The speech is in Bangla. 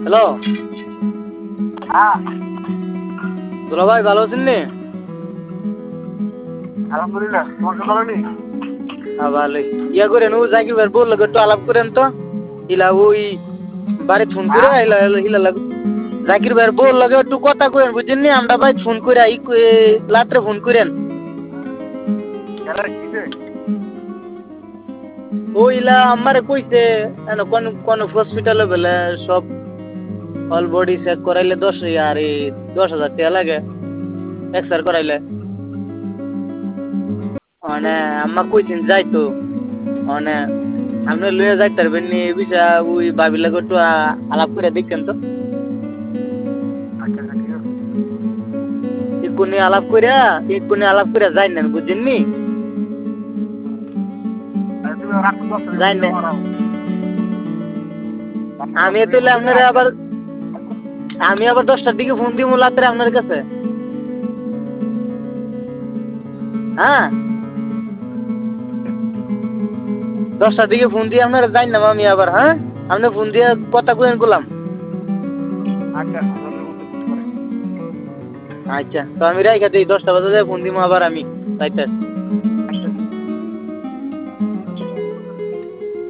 হ্যালো হ্যাঁ দুলা ভাই ভালো আছেন নি? আলহামদুলিল্লাহ তোমার ভালো নেই? হ্যাঁ ভালোই। ইয়া করেন ও জাকির ভাই বললো একটু আলাপ করেন তো। ইলা ওই বাড়ি ফোন করে হ্যাঁ ইলা ইলা লাগ জাকির ভাই বললো একটু কথা করেন বুঝছেন নি আমরা ভাই ফোন করে রাত্রে ফোন করেন। খেলা কিসে? ওইলা আমারে কইছে কোন কোন হসপিটালে বলে সব অল বডি চেক করাইলে 10,000 টাকা লাগে এক্সরে করাইলে। মানে আম্মা কইছেন যাইতো মানে আপনি লয়ে যাইতে পারবেন নি বিষয় ওই ভাবির লাগে একটু আলাপ করে দেখেন তো। আচ্ছা আচ্ছা ঠিক আছে। এক্ষুনি আলাপ করে যাই নেন বুঝছেন নি? আর তুমি রাখো 10 যাই মিনিট নেন মারাও। আমি তাহলে আপনারা আবার আমি আবার 10টার দিকে ফোন দিব রাত্রে আপনার কাছে। হ্যাঁ 10টার দিকে ফোন দিয়ে আপনারা যাই না আমি আবার। হ্যাঁ আপনি ফোন দিয়ে কথা কইন করলাম। আচ্ছা তাহলে বলতে করে। আচ্ছা তো আমি রাইখা দিই 10টা বাজে ফোন দিব আবার আমি রাইতে।